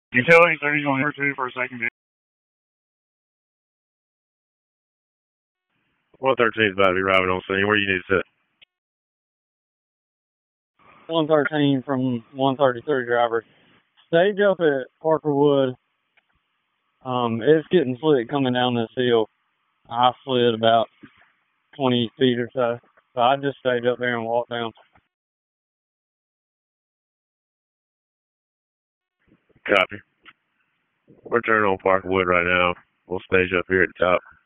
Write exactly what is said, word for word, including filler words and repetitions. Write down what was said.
Utility said he's on here two for a second. one thirteen is about to be arriving on scene. Where you need to sit? one thirteen from one thirty-three driver. Stage up at Parker Wood. Um, it's getting slick coming down this hill. I slid about twenty feet or so. So I just stayed up there and walked down. Copy. We're turning on Parker Wood right now. We'll stage up here at the top.